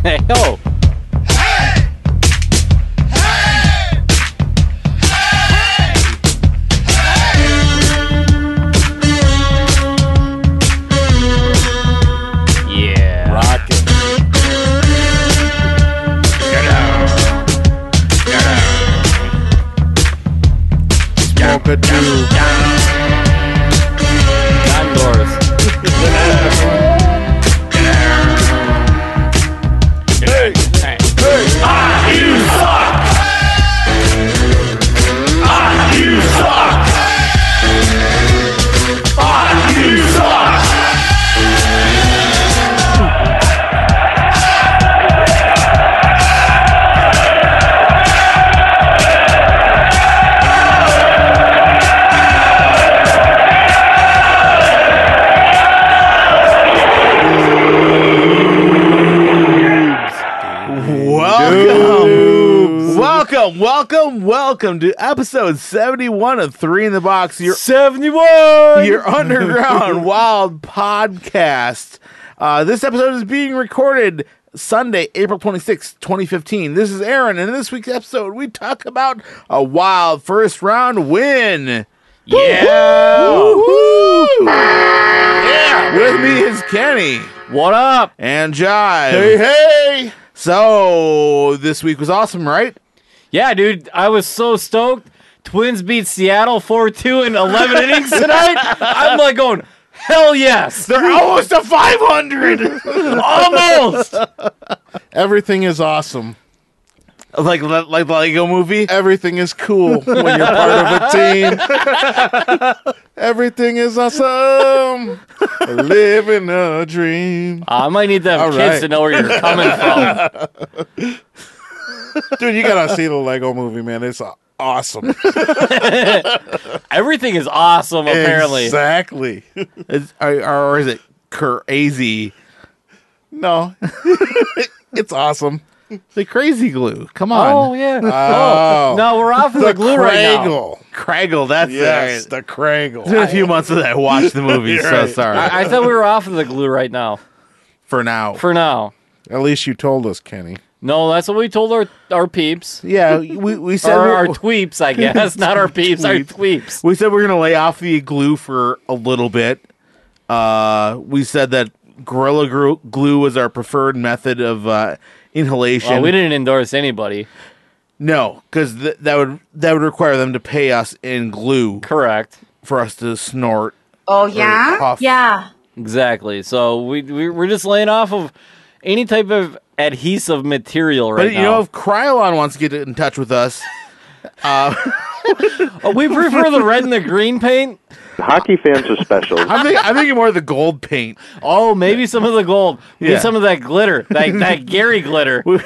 Hey, yo. Yeah. Rockin'. Smoke a dude. Condors. Hey, Hey. hey. You suck! You suck! You suck! Welcome to episode 71 of 3 in the Box, your 71! your underground wild podcast. This episode is being recorded Sunday, April 26th, 2015. This is Aaron, and in this week's episode, we talk about a wild first round win. Yeah! Woo-hoo! Yeah! With me is Kenny What up? and Jive. Hey! So, this week was awesome, right? Yeah, dude, I was so stoked. Twins beat Seattle 4-2 in 11 innings tonight. I'm like going, hell yes. They're almost to 500. Almost. Everything is awesome. like the Lego movie. Everything is cool when you're part of a team. Everything is awesome. Living a dream. I might need to have All kids right. to know where you're coming from. Dude, you gotta see the Lego movie, man. It's awesome. Everything is awesome, apparently. Exactly. Or is it crazy? No. It's awesome. The crazy glue. Come on. Oh, yeah. Oh. No, we're off of the glue right now. Craggle. Craggle, that's Yes, it. the Craggle. It's been a few months since I watched the movie, You're so right. sorry. I thought we were off of the glue right now. For now. For now. At least you told us, Kenny. No, that's what we told our peeps. Yeah, we said Or we- our tweeps, I guess. Not our peeps, our tweeps. we said we're gonna lay off the glue for a little bit. We said that Gorilla Glue was our preferred method of inhalation. Well, we didn't endorse anybody. No, because that would require them to pay us in glue Correct. for us to snort. Oh, yeah? puff. Yeah. Exactly. So we're just laying off of any type of adhesive material right But you now. know, if Krylon wants to get in touch with us, We prefer the red and the green paint. Hockey fans are special. I'm thinking more of the gold paint. Oh, maybe some of the gold. Maybe Yeah. some of that glitter. That Gary glitter. Do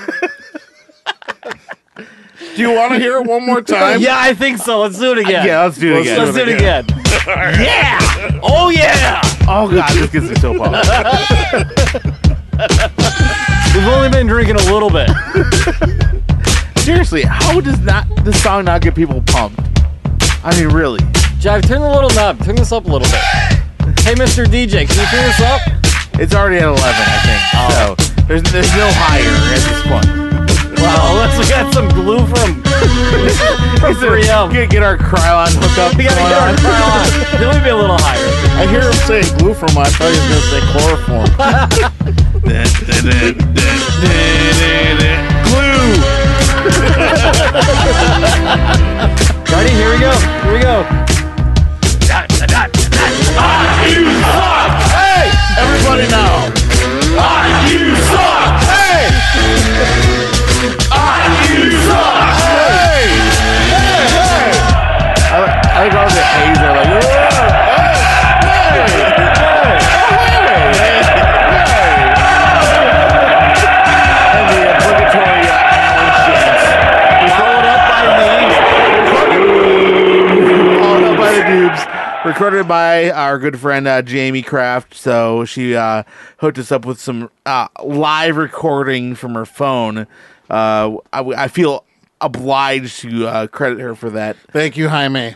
you want to hear it one more time? Yeah, I think so. Let's do it again. Yeah, let's do it again. Let's do it again. Yeah! Oh, yeah! Oh god, this gets me so pumped. We've only been drinking a little bit. Seriously, how does this song not get people pumped? I mean, really. Jive, turn the little knob. Turn this up a little bit. Hey, Mr. DJ, can you turn this up? It's already at 11, I think. Oh. So there's no higher at this point. Wow, unless we got some glue from 3M. Get our Krylon hookup. We gotta get our trial on. Then we'd be a little higher. I hear him saying glue from I thought he was going to say chloroform. Glue. Ready? Here we go. Here we go. Hey, everybody now. You suck! Hey! You suck! Hey! Hey, hey! I think all the A's are like, and the obligatory followed up by the Dubes, recorded by our good friend Jamie Kraft. So she hooked us up with some live recording from her phone. I feel obliged to credit her for that. Thank you, Jaime.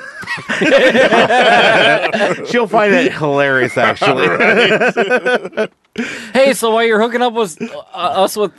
She'll find it hilarious, actually. Hey, so while you're hooking up with us with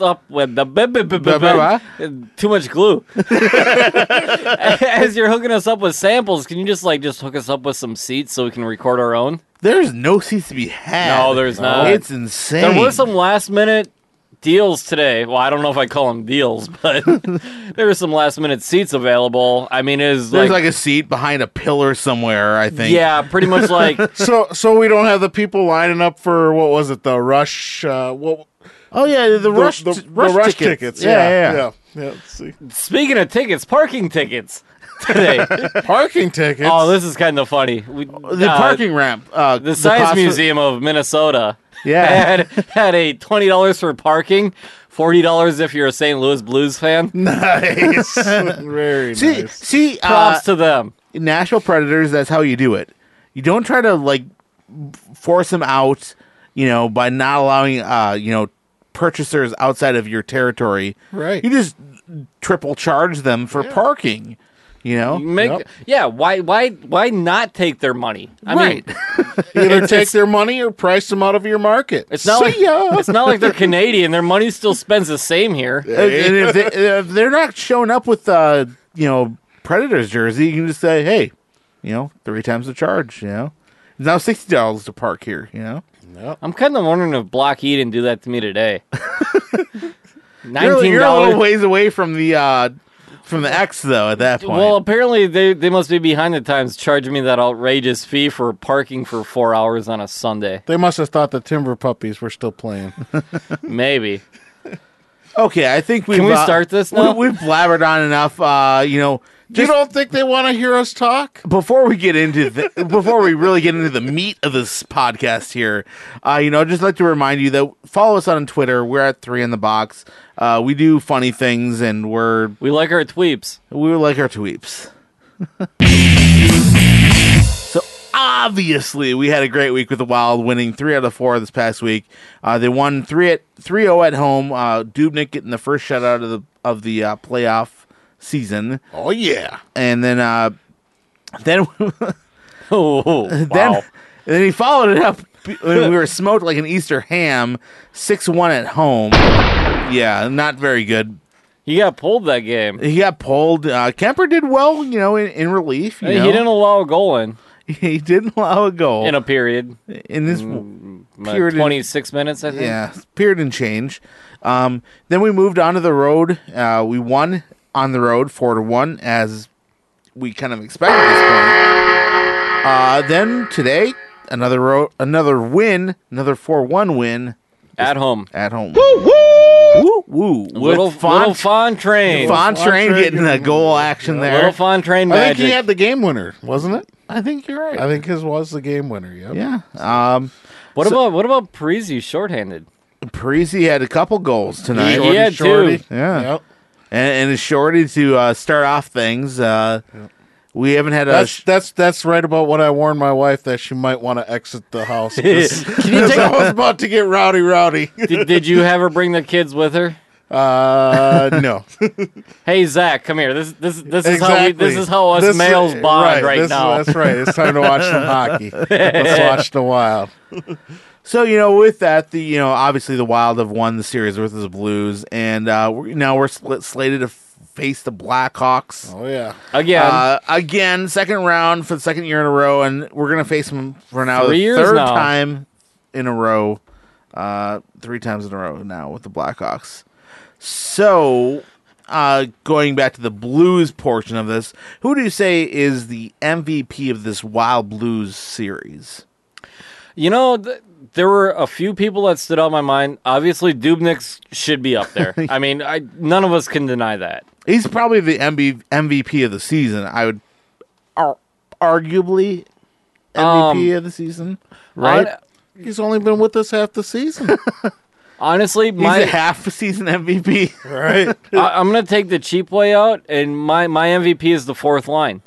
the too much glue, as you're hooking us up with samples, can you just hook us up with some seats so we can record our own? There's no seats to be had. No, there's not. It's insane. There were some last minute deals today. Well, I don't know if I call them deals, but there were some last minute seats available. I mean, there's like a seat behind a pillar somewhere, I think. Yeah, pretty much like. So we don't have the people lining up for, what was it, the Rush? Oh yeah, the Rush tickets. Yeah. Let's see. Speaking of tickets, parking tickets today. Parking tickets. Oh, this is kind of funny. The parking ramp. The Science Museum of Minnesota. Yeah. had a $20 for parking, $40 if you're a St. Louis Blues fan. Nice. Very nice. See, Props to them. Nashville Predators, that's how you do it. You don't try to force them out, by not allowing purchasers outside of your territory. Right. You just triple charge them for parking. Yeah, why not take their money? I mean, either take their money or price them out of your market. it's not like they're Canadian. Their money still spends the same here. And if they're not showing up with Predators jersey, you can just say, hey, 3 times the charge. It's now $60 to park here. I'm kind of wondering if Blockheed didn't do that to me today. $19. You're a little ways away from the X, though, at that point. Well, apparently they must be behind the times charging me that outrageous fee for parking for 4 hours on a Sunday. They must have thought the Timber Puppies were still playing. Maybe. Okay, I think Can we start this now? We've blabbered on enough. You don't think they want to hear us talk? Before we get into before we really get into the meat of this podcast here, I'd just like to remind you that follow us on Twitter. We're at 3 in the Box. We do funny things, and we like our tweeps. We like our tweeps. So obviously, we had a great week with the Wild, winning 3 out of 4 this past week. They won 3-0 at home. Dubnyk getting the first shutout of the playoff season. Oh yeah, and then wow. then he followed it up when we were smoked like an Easter ham, 6-1 at home. Yeah, not very good. He got pulled that game. He got pulled. Kemper did well, in relief. He didn't allow a goal in. He didn't allow a goal in a period. In this period, 26 minutes, I think. Yeah, period and change. Then we moved on to the road. We won on the road 4-1, as we kind of expected at this point. Then today, another win, another 4-1 win at home. Woo woo! Woo! Little Fontrain. Fontrain getting a goal action there. Little Fontrain magic. I think he had the game winner, wasn't it? I think you're right. I think his was the game winner. Yep. Yeah. What about Parisi shorthanded? Parisi had a couple goals tonight. He had two. Yeah. Yep. And a shorty to start off things. We haven't had that's right about what I warned my wife, that she might want to exit the house. Because I was about to get rowdy. Did you have her bring the kids with her? No. Hey Zach, come here. This Exactly. is how us males bond right now. That's right. It's time to watch some hockey. Let's watch the Wild. So, with that, obviously the Wild have won the series versus the Blues, and we're slated to face the Blackhawks. Oh, yeah. Again, second round for the second year in a row, and we're going to face them for now the third time in a row. 3 times in a row now with the Blackhawks. So, going back to the Blues portion of this, who do you say is the MVP of this Wild Blues series? There were a few people that stood out in my mind. Obviously, Dubnyk should be up there. I mean, none of us can deny that. He's probably the MVP of the season. I would arguably MVP of the season, right? He's only been with us half the season. Honestly, he's a half-season MVP. Right. I'm going to take the cheap way out, and my MVP is the fourth line.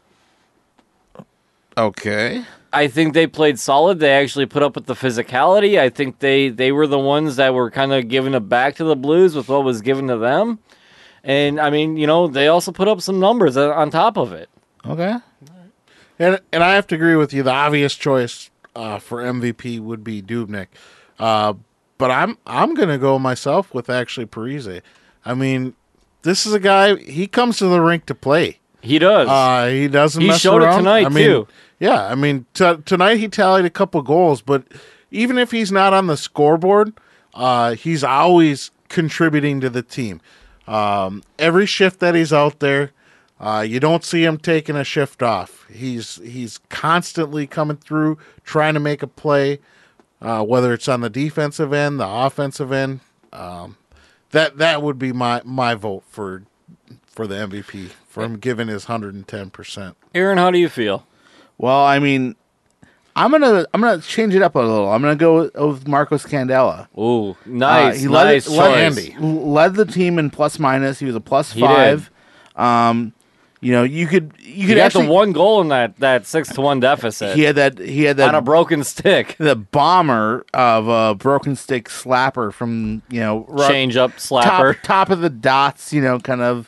Okay. I think they played solid. They actually put up with the physicality. I think they were the ones that were kind of giving it back to the Blues with what was given to them. And, I mean, they also put up some numbers on top of it. Okay. And I have to agree with you. The obvious choice for MVP would be Dubnyk. But I'm going to go myself with actually Parise. I mean, this is a guy, he comes to the rink to play. He does. He doesn't He mess showed it around. tonight, too. Yeah, I mean, tonight he tallied a couple goals, but even if he's not on the scoreboard, he's always contributing to the team. Every shift that he's out there, you don't see him taking a shift off. He's constantly coming through, trying to make a play, whether it's on the defensive end, the offensive end. That would be my vote for the MVP, for him giving his 110%. Aaron, how do you feel? Well, I mean, I'm gonna change it up a little. I'm gonna go with Marcos Candela. Ooh, nice, He nice led choice. the team in plus minus. He was a plus He 5. You could He got actually the one goal in that 6-1 deficit he had that on a broken stick. the bomber of a broken stick slapper from Change up slapper. top of the dots. Kind of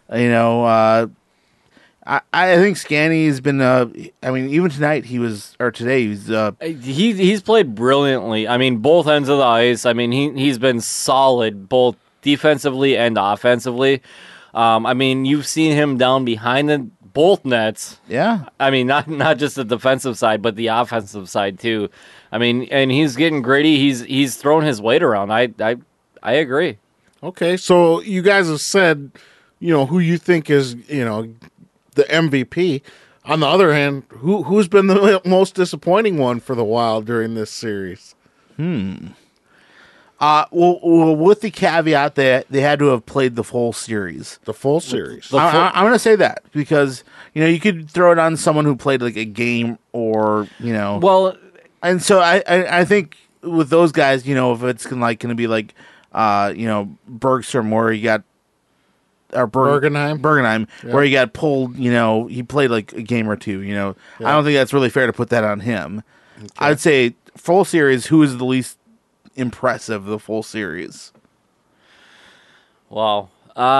I think Scanny has been. I mean, even tonight today he was. He's played brilliantly. I mean, both ends of the ice. I mean, he's been solid both defensively and offensively. I mean, you've seen him down behind both nets. Yeah. I mean, not just the defensive side, but the offensive side too. I mean, and he's getting gritty. He's thrown his weight around. I agree. Okay, so you guys have said, who you think is, the MVP. On the other hand, who's been the most disappointing one for the Wild during this series? Well, with the caveat that they had to have played the full series. The full series. I'm going to say that because you could throw it on someone who played like a game or Well, and so I think with those guys, if it's going to be like Bergstrom where you got or Bergenheim, where he got pulled. He played like a game or two. I don't think that's really fair to put that on him. Okay. I'd say full series. Who is the least impressive? The full series. Wow.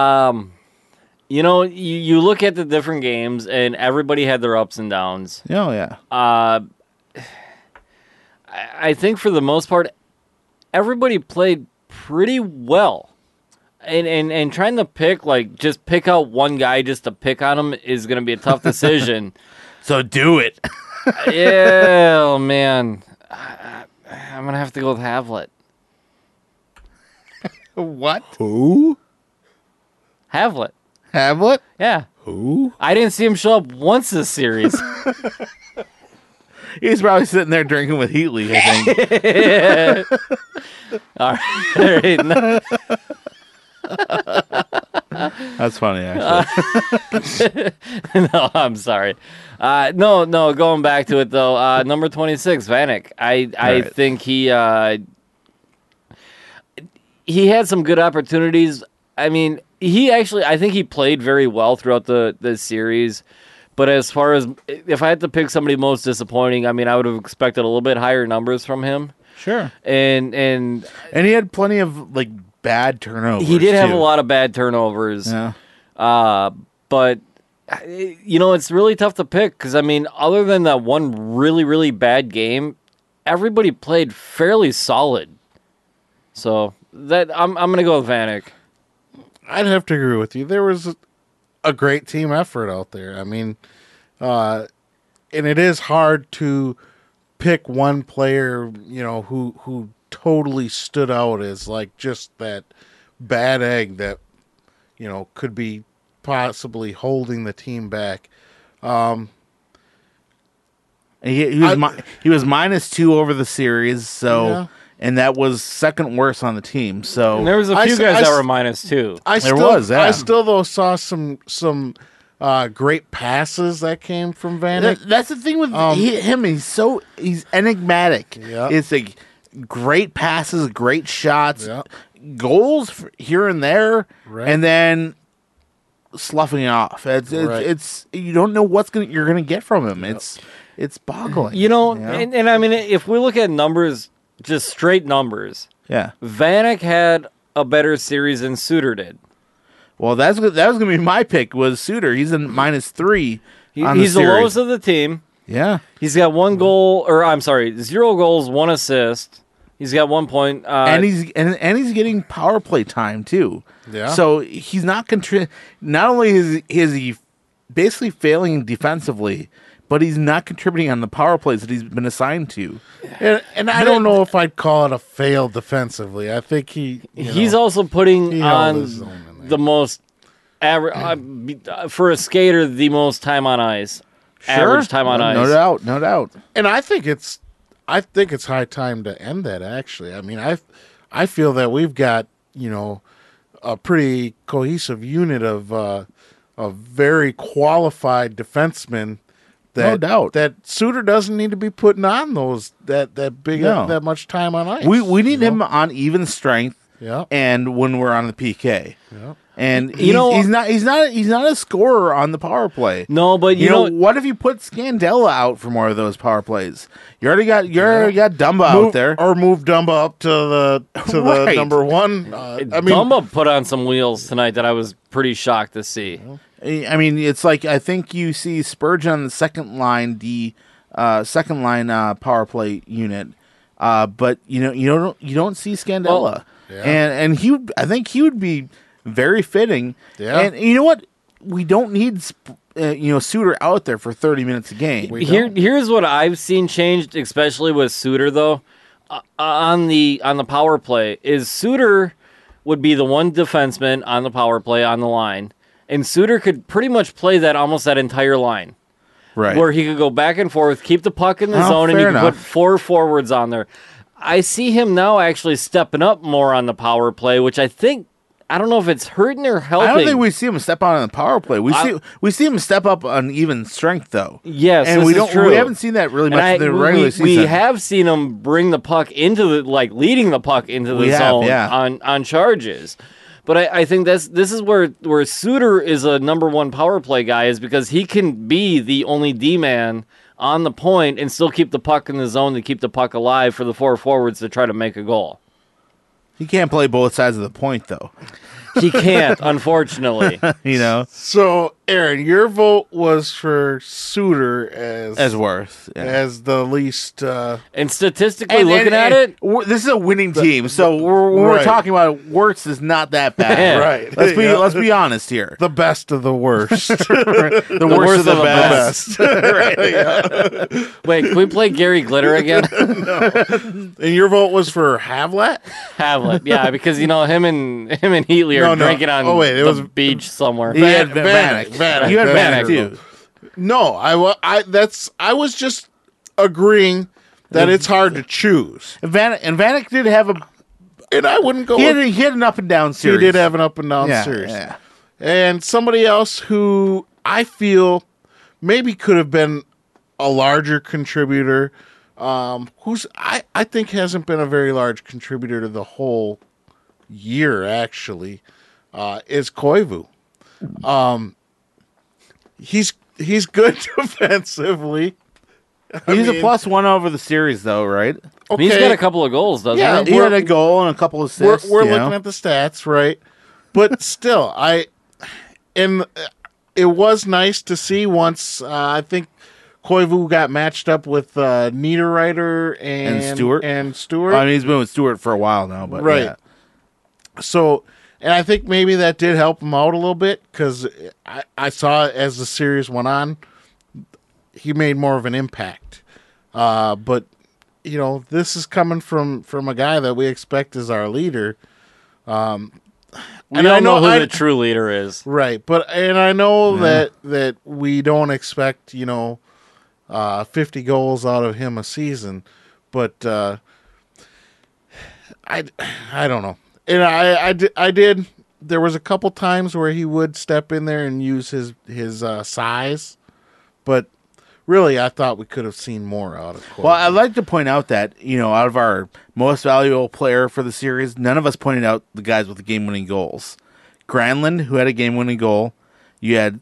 You look at the different games, and everybody had their ups and downs. Oh yeah. I think for the most part, everybody played pretty well. And trying to pick out one guy just to pick on him is going to be a tough decision. So do it. Yeah, oh, man. I'm going to have to go with Havlet. What? Who? Havlet. Havlet? Yeah. Who? I didn't see him show up once this series. He's probably sitting there drinking with Heatley, I think. All right. That's funny, actually. No, I'm sorry. No, going back to it, though. Number 26, Vanek. I think he had some good opportunities. I mean, I think he played very well throughout the series. But as far as if I had to pick somebody most disappointing, I mean, I would have expected a little bit higher numbers from him. Sure. And he had plenty of bad turnovers. He did have too. a lot of bad turnovers. Yeah. But it's really tough to pick because I mean, other than that one really, really bad game, everybody played fairly solid. So that I'm gonna go with Vanek. I'd have to agree with you. There was a great team effort out there. I mean, and it is hard to pick one player, who totally stood out as just that bad egg that, could be possibly holding the team back. He was -2 over the series, so. Yeah. And that was second worst on the team. So and there was a few guys that were -2. I still though saw some great passes that came from Vanek. That's the thing with him. He's enigmatic. Yeah. It's great passes, great shots, goals here and there, and then sloughing it off. It's you don't know you're gonna get from him. Yep. It's boggling. And I mean, if we look at numbers. Just straight numbers. Yeah. Vanek had a better series than Suter did. Well, that was going to be my pick. Was Suter? He's in -3. He's the lowest of the team. Yeah, He's got 0 goals, 1 assist. He's got 1 point. and he's getting power play time too. Yeah. So he's not Not only is he basically failing defensively, but he's not contributing on the power plays that he's been assigned to. And I don't know if I'd call it a fail defensively. I think he's also putting he held on his own in there. the most average for a skater, the most time on ice. Average time on ice. No doubt. And I think it's high time to end that. Actually, I mean, I feel that we've got a pretty cohesive unit of very qualified defensemen. No doubt. That Suter doesn't need to be putting on that much time on ice. We need him on even strength. Yeah. And when we're on the PK. Yeah. And he's not a scorer on the power play. No, but you know what if you put Scandella out for more of those power plays? You already got Dumba out there, or move Dumba up to the Right. number one. Dumba put on some wheels tonight that I was pretty shocked to see. I mean, it's like I think you see Spurgeon on the second line power play unit, but you don't see Scandella, and I think he would be very fitting. Yeah. And you know what? We don't need Suter out there for 30 minutes a game. Here's what I've seen changed, especially with Suter though, on the power play is Suter would be the one defenseman on the power play on the line, and Suter could pretty much play that entire line. Right. Where he could go back and forth, keep the puck in the zone, and you could put 4 forwards on there. I see him now actually stepping up more on the power play, which I don't know if it's hurting or helping. I don't think we see him step out on the power play. We see him step up on even strength though. Yes, and this is true. We haven't seen that really much in the regular season. We have seen him bring the puck into leading the puck into the zone on charges. But I think this is where Suter is a number one power play guy, is because he can be the only D-man on the point and still keep the puck in the zone to keep the puck alive for the 4 forwards to try to make a goal. He can't play both sides of the point though. He can't, unfortunately. So, Aaron, your vote was for Suter as worth, as the least. And statistically looking at it, this is a winning team. So we're talking about Wirtz is not that bad, right? Let's be honest here. The best of the worst. the worst of the best. Wait, can we play Gary Glitter again? No. And your vote was for Havlat? Havlat, yeah, because him and Heatley are drinking on the beach somewhere. He had Vanek. You had Vanek too. No, I was just agreeing that it's hard to choose. Vanek did have and I wouldn't go. He had an up and down series. He did have an up and down series. Yeah. And somebody else who I feel maybe could have been a larger contributor, who's I think hasn't been a very large contributor to the whole year actually, is Koivu. He's good defensively. He's a +1 over the series, though, right? Okay. He's got a couple of goals, doesn't he? He had a goal and a couple of assists. We're looking at the stats, right? But still, it was nice to see once. I think Koivu got matched up with Niederreiter and Stewart. I mean, he's been with Stewart for a while now, but right. Yeah. So, and I think maybe that did help him out a little bit because I saw as the series went on, he made more of an impact. But this is coming from a guy that we expect as our leader. We don't know who the true leader is, right? And I know that we don't expect 50 goals out of him a season, but I don't know. And I did. There was a couple times where he would step in there and use his size, but really, I thought we could have seen more out of Koivu. Well, I'd like to point out that, out of our most valuable player for the series, none of us pointed out the guys with the game-winning goals. Granlund, who had a game-winning goal. You had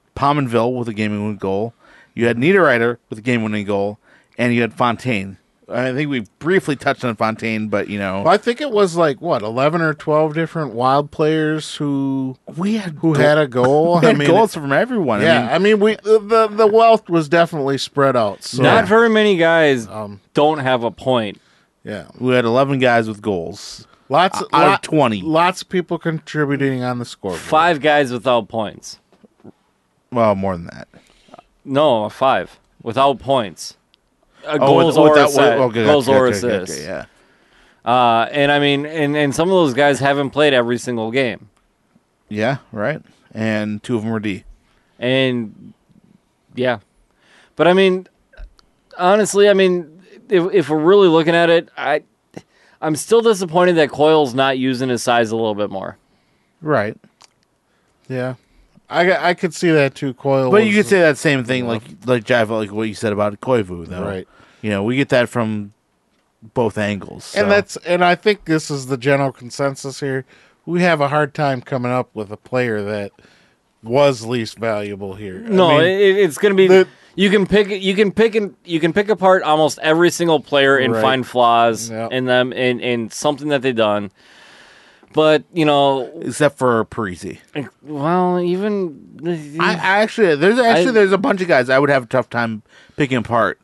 Pominville with a game-winning goal. You had Niederreiter with a game-winning goal. And you had Fontaine I think we briefly touched on Fontaine, but Well, I think it was like, what, 11 or 12 different Wild players who had a goal. We had goals from everyone. Yeah, I mean, the wealth was definitely spread out. So, Not very many guys don't have a point. yeah. we had 11 guys with goals. Lots Out of 20. Lots of people contributing on the scoreboard. 5 guys without points. Well, more than that. No, 5 without points. Oh, Goals with or that- assi- okay, goals gotcha, or gotcha, assists. okay, yeah. And I mean, and some of those guys haven't played every single game. Yeah, right. And 2 of them were D. And yeah, but I mean, honestly, I mean, if we're really looking at it, I'm still disappointed that Coyle's not using his size a little bit more. Right. Yeah. I could see that too, Coyle. But you could say that same thing, like Jeff, like what you said about Koivu, though. Right. We get that from both angles. So. And I think this is the general consensus here. We have a hard time coming up with a player that was least valuable here. No, I mean, it's going to be. You can pick apart almost every single player and Right. find flaws Yeah. in them and something that they've done. But except for Parisi. well, even I actually, there's a bunch of guys I would have a tough time picking apart.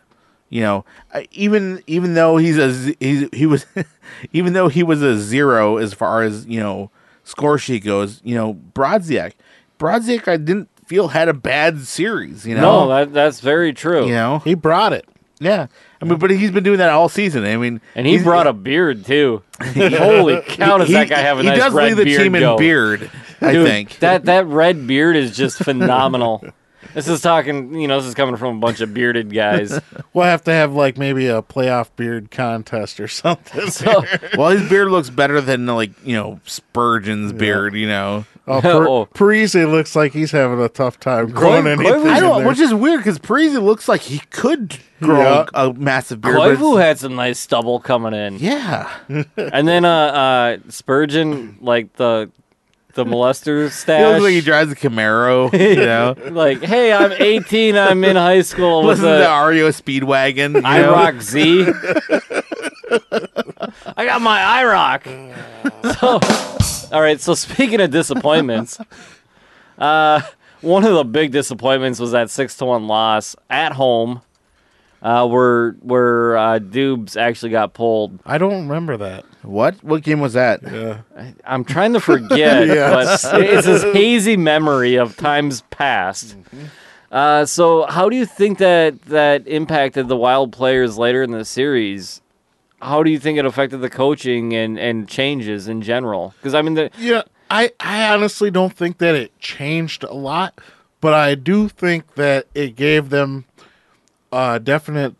Even though he was even though he was a 0 as far as score sheet goes. Brodziak I didn't feel had a bad series. no, that's very true. he brought it. Yeah. I mean, but he's been doing that all season. I mean, And he brought a beard too. Holy cow! Does that guy have a nice He does red lead the beard team go. in beard. I Dude, think that red beard is just phenomenal. This is talking. This is coming from a bunch of bearded guys. We'll have to have like maybe a playoff beard contest or something. So, Well, his beard looks better than Spurgeon's beard. Parisi looks like he's having a tough time growing Koivu- anything. I in don't, there. which is weird because Parisi looks like he could grow Yeah. a massive beard. but Koivu it's- had some nice stubble coming in, yeah, and then Spurgeon, like the molester he stash. looks like he drives a Camaro. Like, hey, I'm 18. I'm in high school with Listen to the a REO Speedwagon. IROC Z. I got my IROC. So, all right. So speaking of disappointments, one of the big disappointments was that 6-1 loss at home, where Dubes actually got pulled. I don't remember that. What game was that? Yeah. I'm trying to forget, Yes. but it's this hazy memory of times past. So how do you think that impacted the Wild players later in the series? How do you think it affected the coaching and changes in general? Because I mean, I honestly don't think that it changed a lot, but I do think that it gave them a definite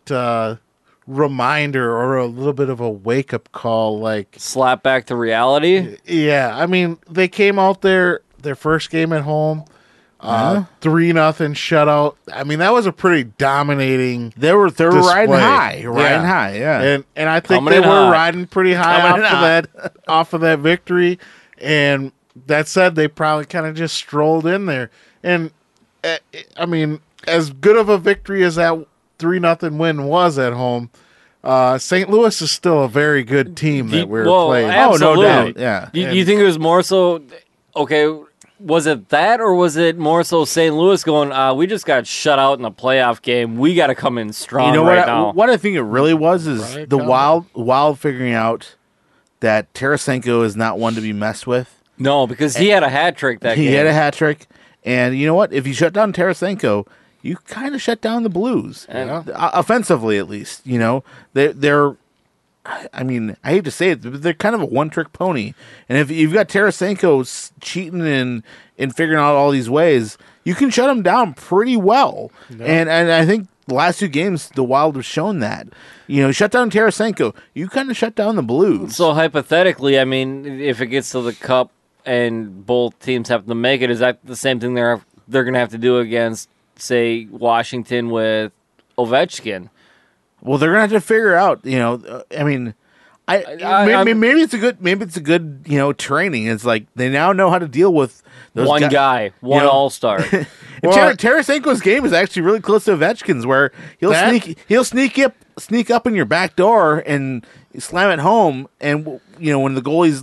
reminder or a little bit of a wake-up call. Like, slap back to reality. yeah, I mean, they came out there, their first game at home, 3-0 shutout. I mean, that was a pretty dominating. They were display. riding high, Yeah. yeah. And I think Coming they in were hot. riding pretty high Coming in off of that victory. And that said, they probably kind of just strolled in there. And I mean, as good of a victory as that 3-0 win was at home, St. Louis is still a very good team that we're playing. Absolutely. Oh, no doubt, yeah. You think it was more so? Okay, was it that, or was it more so St. Louis going? We just got shut out in the playoff game. We got to come in strong right now. What I think it really was is Right, the Colin? Wild figuring out that Tarasenko is not one to be messed with. No, because he had a hat trick that He game. had a hat trick, and you know what? If you shut down Tarasenko, you kind of shut down the Blues, offensively at least. They're. I mean, I hate to say it, but they're kind of a one-trick pony. And if you've got Tarasenko cheating and figuring out all these ways, you can shut him down pretty well. No. And I think the last 2 games, the Wild have shown that. Shut down Tarasenko, you kind of shut down the Blues. So hypothetically, I mean, if it gets to the Cup and both teams have to make it, is that the same thing they're going to have to do against, say, Washington with Ovechkin? Well, they're going to have to figure out, I mean, Maybe it's a good training. It's like they now know how to deal with those one guys. guy, one all-star. Tarasenko's game is actually really close to Ovechkin's, where he'll sneak up in your back door and slam it home, and when the goalie's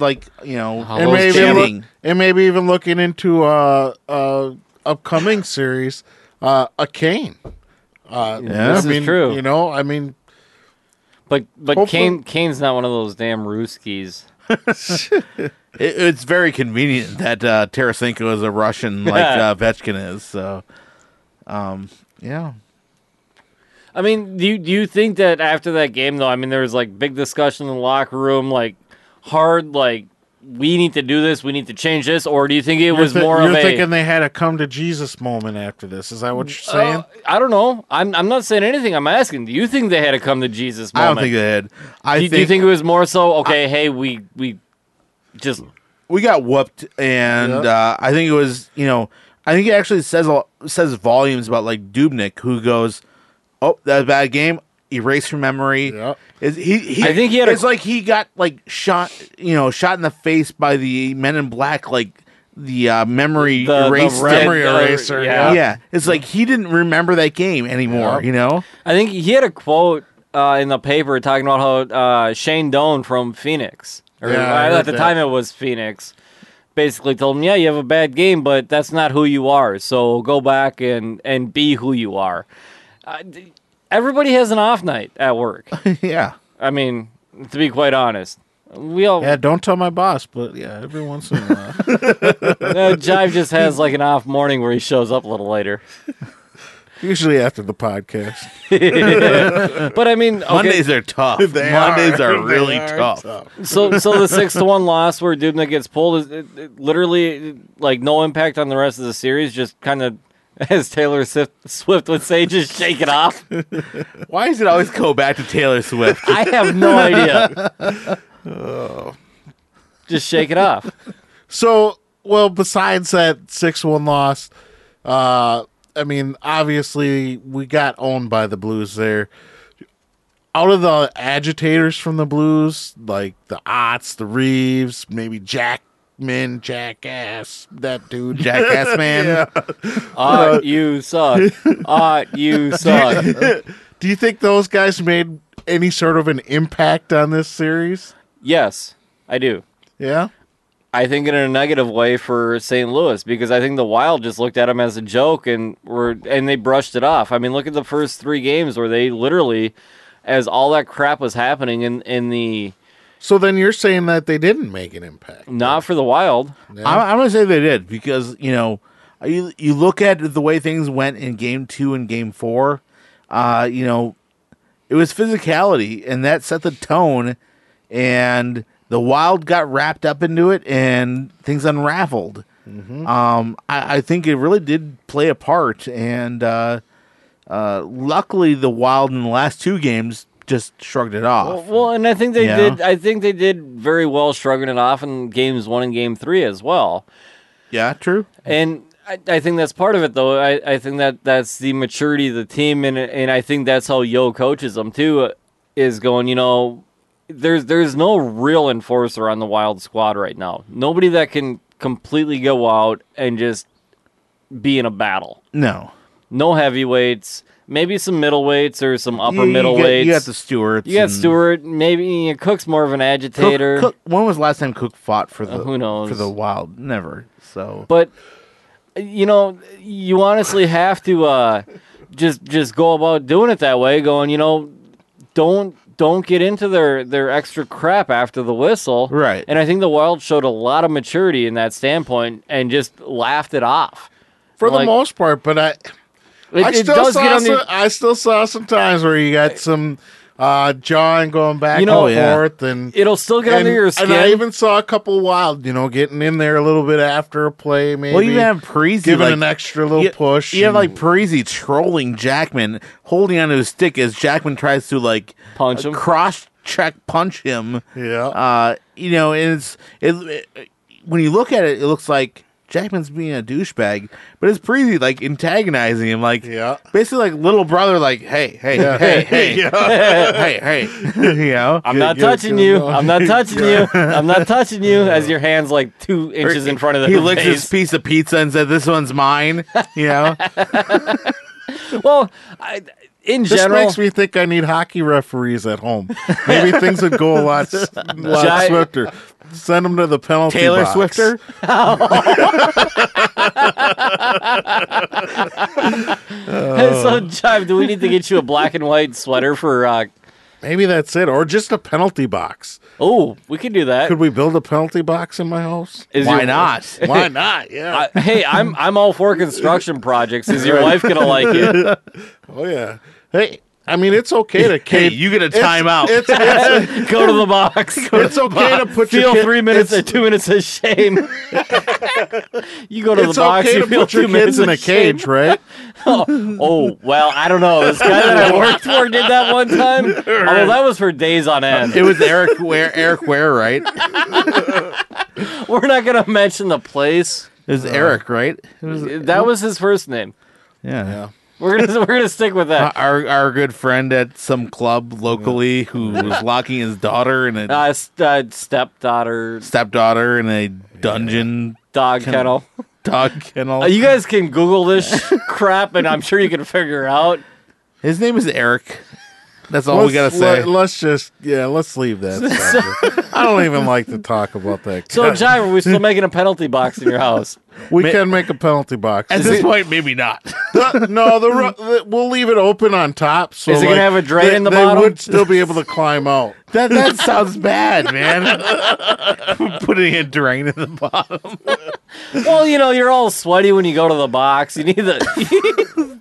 and maybe even looking into upcoming series, a Kane. This is true. But Kane's not one of those damn Ruskies. It's very convenient that Tarasenko is a Russian like Ovechkin is. So, yeah. I mean, do you think that after that game, though, I mean, there was like big discussion in the locker room, like hard, like we need to do this, we need to change this, or do you think you're thinking they had a come to Jesus moment after this? Is that what you're saying? I don't know. I'm not saying anything. I'm asking. Do you think they had a come to Jesus moment? I don't think they had. Do you think it was more so? Okay, hey, we got whooped, and I think it was I think it actually says volumes about like Dubnyk, who goes, "Oh, that was a bad game. Erase your memory." Yeah. I think he had. It's like he got like shot in the face by the Men in Black, like the memory eraser. Yeah. It's like he didn't remember that game anymore. I think he had a quote in the paper talking about how Shane Doan from Phoenix, at the time it was Phoenix, basically told him, "Yeah, you have a bad game, but that's not who you are. So go back and be who you are." Everybody has an off night at work. Yeah. I mean, to be quite honest. We all don't tell my boss, but every once in a while. Jive just has like an off morning where he shows up a little later. Usually after the podcast. But I mean, okay. Mondays are tough. Mondays are really tough. So the 6-1 loss where Dubnyk gets pulled is literally like no impact on the rest of the series, just kind of, as Taylor Swift would say, just shake it off. Why does it always go back to Taylor Swift? I have no idea. Just shake it off. So, well, besides that 6-1 loss, I mean, obviously, we got owned by the Blues there. Out of the agitators from the Blues, like the Otts, the Reeves, maybe Jackman, Jackass, that dude. Jackass man. You suck. You suck. Do you think those guys made any sort of an impact on this series? Yes, I do. Yeah? I think in a negative way for St. Louis, because I think the Wild just looked at them as a joke and they brushed it off. I mean, look at the first 3 games where they literally, as all that crap was happening in the... So then you're saying that they didn't make an impact? Not for the Wild. Yeah. I'm going to say they did, because, you look at the way things went in Game 2 and Game 4, it was physicality, and that set the tone, and the Wild got wrapped up into it, and things unraveled. Mm-hmm. I think it really did play a part, and luckily the Wild in the last 2 games just shrugged it off. Well, and I think they did. I think they did very well shrugging it off in Games 1 and Game 3 as well. Yeah, true. And I think that's part of it, though. I think that's the maturity of the team, and I think that's how Yo coaches them too. Is going, there's no real enforcer on the Wild squad right now. Nobody that can completely go out and just be in a battle. No heavyweights. Maybe some middleweights or some upper middleweights. You got the Stewarts. You got Stewart. Maybe Cook's more of an agitator. Cook, when was the last time Cook fought for the who knows? For the Wild? Never. So, but you honestly have to just go about doing it that way. Going, don't get into their extra crap after the whistle. Right. And I think the Wild showed a lot of maturity in that standpoint and just laughed it off for the most part. But I still saw some times where you got some jawing going back and forth, and it'll still get under your skin. And I even saw a couple Wild, getting in there a little bit after a play, maybe. Well, you have Parise giving an extra little push. You have Parise trolling Jackman, holding onto his stick as Jackman tries to punch him, cross-check punch him. Yeah. And when you look at it, it looks like Jackman's being a douchebag, but it's Preezy like antagonizing him, like Yeah. basically like little brother, like hey, you know. I'm not get touching going you. on. I'm not touching you. I'm not touching you. As your hand's like 2 inches in front of the He licks his face. piece of pizza and said, "This one's mine." You know. Well, in This general, makes me think I need hockey referees at home. Maybe things would go a lot Gi- swifter. Send them to the penalty Taylor box. Swifter. so Jive, do we need to get you a black and white sweater for? Maybe that's it, or just a penalty box. Oh, we could do that. Could we build a penalty box in my house? Is Why your- not? Why not? Yeah. Hey, I'm all for construction projects. Is your wife gonna like it? Oh yeah. Hey, I mean it's okay to Hey, cage. you get a timeout. It's Go to the box. it's okay to put your Feel kid, 3 minutes or It's, 2 minutes of shame. You go to the it's box. okay You to feel put your 2 minutes kids in of a cage, shame. right? Oh well, I don't know. This guy that I worked for did that one time. Although that was for days on end. It was Eric Ware, right? We're not gonna mention the place. It was Eric, right? It was, That was his first name. yeah. We're gonna stick with that. Our good friend at some club locally who was locking his daughter and a Stepdaughter, stepdaughter in a dungeon dog kennel. dog kennel. You guys can Google this crap, and I'm sure you can figure out. His name is Eric. That's all we gotta say. Let's leave that. subject. I don't even like to talk about that. So, Jive, are we still making a penalty box in your house? we can make a penalty box. At this point, maybe not. We'll leave it open on top. So Is it gonna have a drain in the they bottom? would still be able to climb out. That sounds bad, man. Putting a drain in the bottom. Well, you're all sweaty when you go to the box. You need the.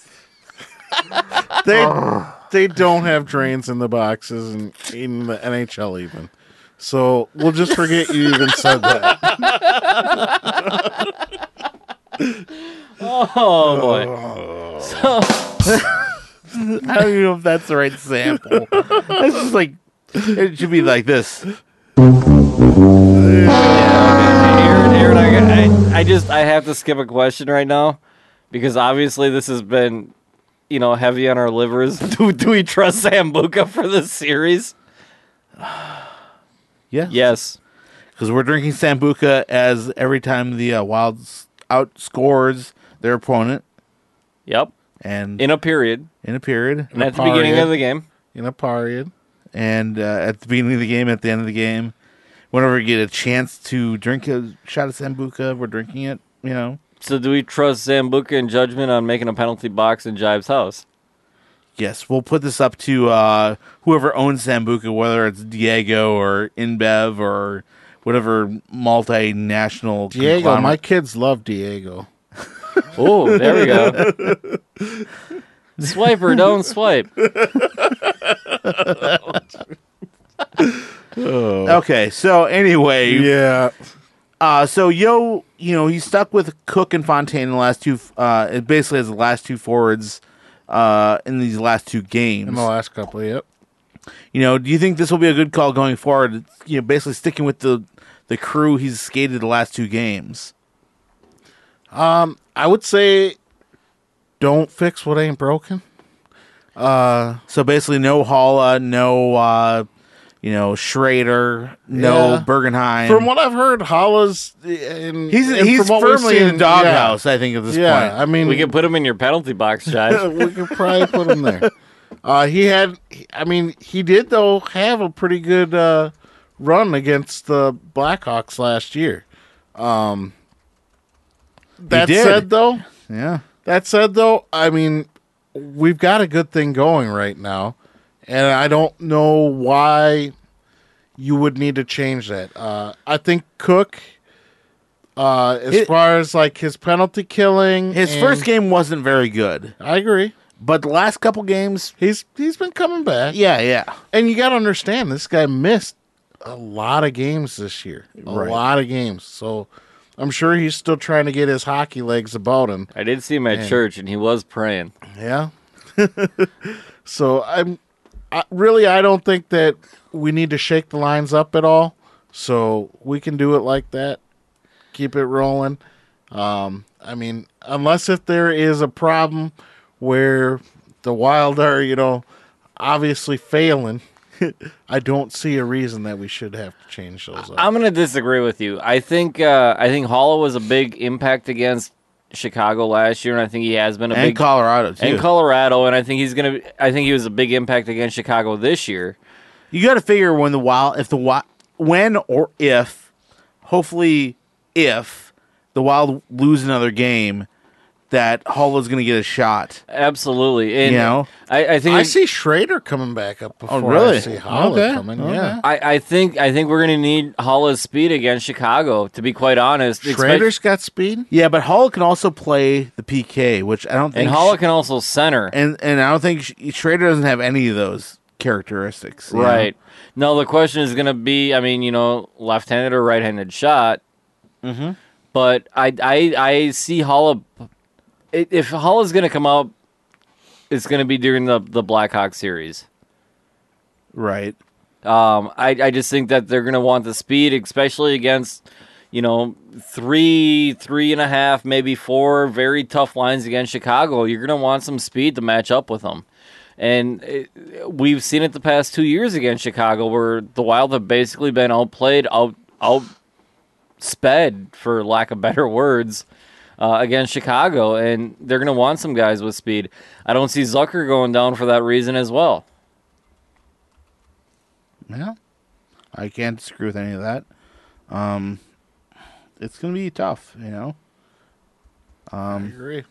They don't have drains in the boxes and in the NHL even. So we'll just forget you even said that. Oh boy. So. I don't even know if that's the right sample. It's just like it should be like this. Aaron, I have to skip a question right now because obviously this has been, heavy on our livers. Do we trust Sambuca for this series? Yes. Because we're drinking Sambuca as every time the Wilds outscores their opponent Yep. and In a period. in a period And at the beginning of the game. In a period. and at the beginning of the game, at the end of the game, whenever we get a chance to drink a shot of Sambuca, we're drinking it, So do we trust Sambuca in judgment on making a penalty box in Jive's house? Yes, we'll put this up to whoever owns Sambuca, whether it's Diego or InBev or whatever multinational. Diego, conglomerate. my kids love Diego. Oh, there we go. Swipe or don't swipe. Okay, so anyway, Yeah. so he's stuck with Cook and Fontaine in the last two. It basically has the last two forwards in these last two games. In the last couple, yep. Do you think this will be a good call going forward? Basically sticking with the crew he's skated the last two games. I would say don't fix what ain't broken. So basically, no Halla, no Schrader, no Yeah. Bergenheim. From what I've heard, Holla's he's he's from what we've firmly in the seen, doghouse. I think at this Yeah, point. I mean, We can put him in your penalty box, Jive. we could probably put him there. He did though have a pretty good run against the Blackhawks last year. That did. said, though, Yeah. we've got a good thing going right now, and I don't know why you would need to change that. I think Cook, as far as like his penalty killing, His and- first game wasn't very good, I agree. but the last couple games, He's been coming back. yeah. And you got to understand, this guy missed a lot of games this year. A Right. lot of games. So I'm sure he's still trying to get his hockey legs about him. I did see him at church, and he was praying. Yeah. So I don't think that we need to shake the lines up at all. So we can do it like that. keep it rolling. I mean, unless if there is a problem where the Wild are, obviously failing, I don't see a reason that we should have to change those up. I'm going to disagree with you. I think Haula was a big impact against Chicago last year, and I think he has been a big Colorado too. and Colorado, and I think he was a big impact against Chicago this year. You got to figure hopefully if the Wild lose another game, that Haula's going to get a shot. Absolutely, and I think I see Schrader coming back up before really? I see Haula coming. Okay. Yeah, I think we're going to need Haula's speed against Chicago. To be quite honest, Schrader's got speed. Yeah, but Haula can also play the PK, which I don't think. And Haula can also center. And I don't think Schrader doesn't have any of those characteristics. you Right. No, the question is going to be, left-handed or right-handed shot. Mm-hmm. But I see Haula. If Haula's going to come out, it's going to be during the Blackhawks series. know? Right. I just think that they're going to want the speed, especially against, 3.5, maybe 4 very tough lines against Chicago. You're going to want some speed to match up with them. And we've seen it the past 2 years against Chicago, where the Wild have basically been outplayed, outsped, for lack of better words, against Chicago. And they're going to want some guys with speed. I don't see Zucker going down for that reason as well. Yeah. I can't disagree with any of that. It's going to be tough, I agree.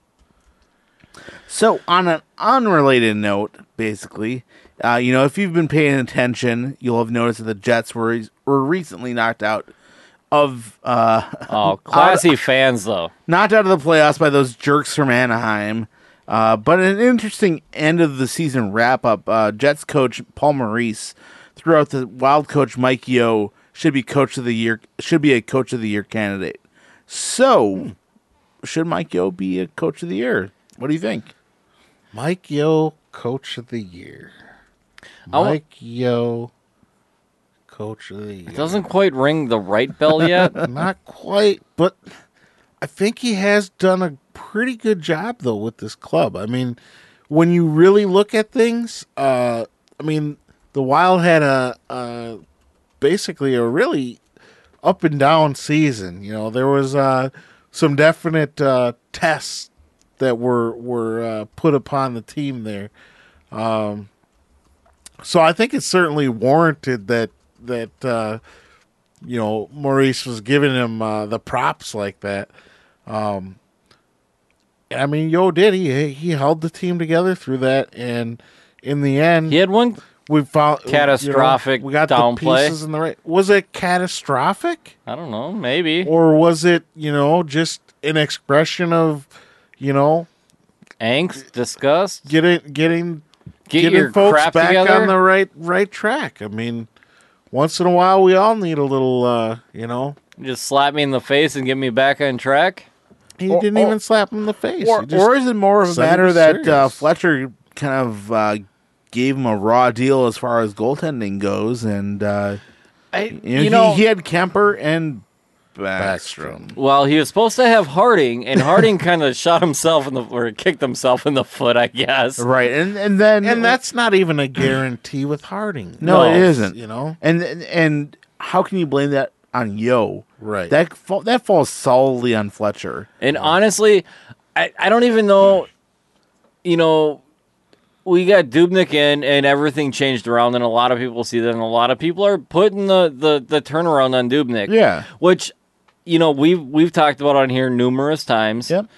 So, on an unrelated note, basically, if you've been paying attention, you'll have noticed that the Jets were recently knocked out of Classy fans, though. knocked out of the playoffs by those jerks from Anaheim. But an interesting end of the season wrap up. Jets coach Paul Maurice threw out the Wild coach Mike Yeo should be a coach of the year candidate. So, should Mike Yeo be a coach of the year? What do you think? Mike Yeo, Coach of the Year. wa- Mike Yeo, Coach of the Year. It doesn't quite ring the right bell yet. Not quite, but I think he has done a pretty good job, though, with this club. I mean, when you really look at things, the Wild had basically a really up and down season. There was some definite tests that were put upon the team there. So I think it's certainly warranted that Maurice was giving him the props like that. Yeo did. He held the team together through that, and in the end, He had one we found catastrophic we got downplay. the pieces in the right. Was it catastrophic, I don't know, maybe. or was it just an expression of Angst, disgust. getting Get your folks crap back together. on the right track? I mean, once in a while, we all need a little, Just slap me in the face and get me back on track. He didn't even slap him in the face. Or, He just or is it more of a said he matter was that serious. Fletcher kind of gave him a raw deal as far as goaltending goes, and he had Kemper and Backstrom. Well, he was supposed to have Harding, and Harding kind of shot himself or kicked himself in the foot, I guess. Right, and then and that's not even a guarantee with Harding. no, it isn't. And how can you blame that on Yeo? Right. That falls solidly on Fletcher. And honestly, I don't even know, we got Dubnyk in, and everything changed around, and a lot of people see that, and a lot of people are putting the turnaround on Dubnyk. Yeah. Which, we've talked about on here numerous times. Yep.